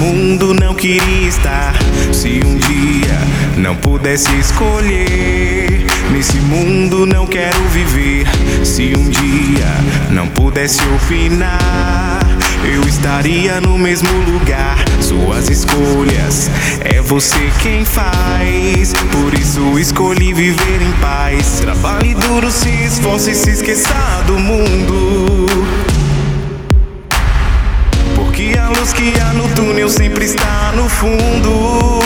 mundo não queria estar. Se um dia não pudesse escolher, nesse mundo não quero viver. Se um dia não pudesse opinar, eu estaria no mesmo lugar. Suas escolhas, é você quem faz. Por isso escolhi viver em paz. Trabalhe duro, se esforce e se esqueça do mundo. Porque a luz que há no túnel sempre está no fundo.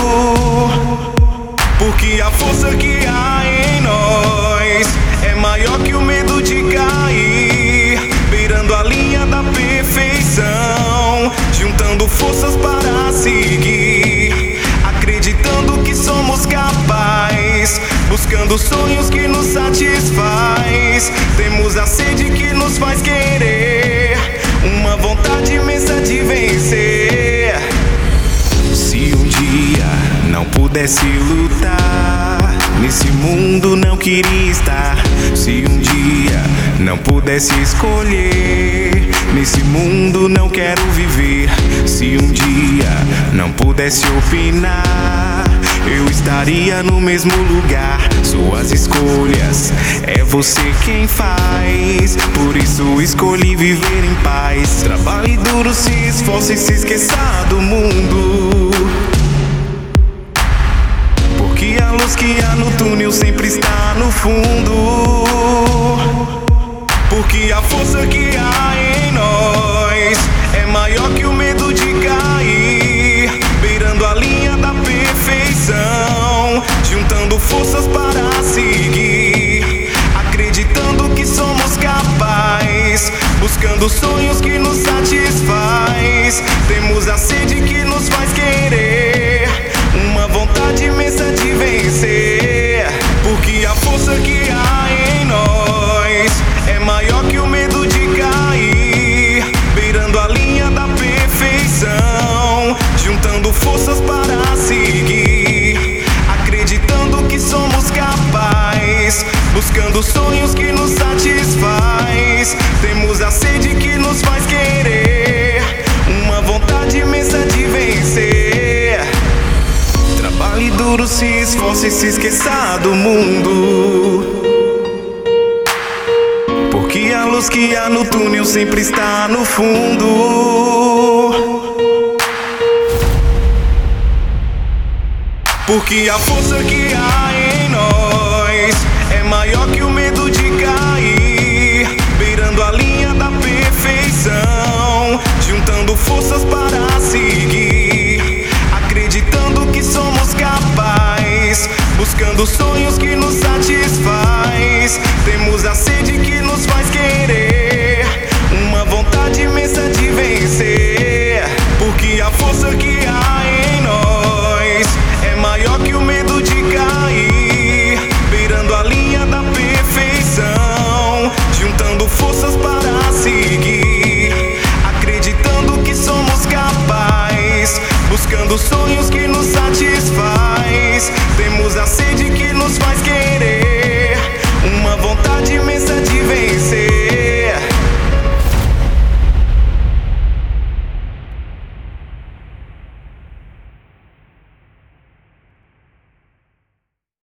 Porque a força que há em nós é maior que o medo de cair, beirando a linha da perfeição, juntando forças para seguir, acreditando que somos capazes, buscando sonhos que nos satisfaz. Temos a sede que nos faz querer, uma vontade imensa de vencer. Se um dia não pudesse lutar, nesse mundo não queria estar. Se um dia não pudesse escolher, nesse mundo não quero viver. Se um dia não pudesse opinar, eu estaria no mesmo lugar. Suas escolhas, é você quem faz. Por isso escolhi viver em paz. Trabalhe duro, se esforce e se esqueça do mundo. Porque a luz que há no túnel sempre está no fundo. Porque a força que há em nós é maior que o medo de cair, beirando a linha da perfeição, juntando forças para seguir, acreditando que somos capazes, buscando sonhos que nos satisfaz. Temos a sede que nos faz querer, uma vontade imensa de vencer. Porque a força que há em nós é maior que o medo de cair, beirando a linha da perfeição, juntando forças para seguir, acreditando que somos capazes, buscando sonhos que nos satisfaz. Temos a sede que nos faz querer, uma vontade imensa de vencer. Trabalhe duro, se esforce e se esqueça do mundo. Porque a luz que há no túnel sempre está no fundo. Porque a força que há em nós é maior que o medo de cair, beirando a linha da perfeição, juntando forças para seguir, acreditando que somos capazes, buscando sonhos que nos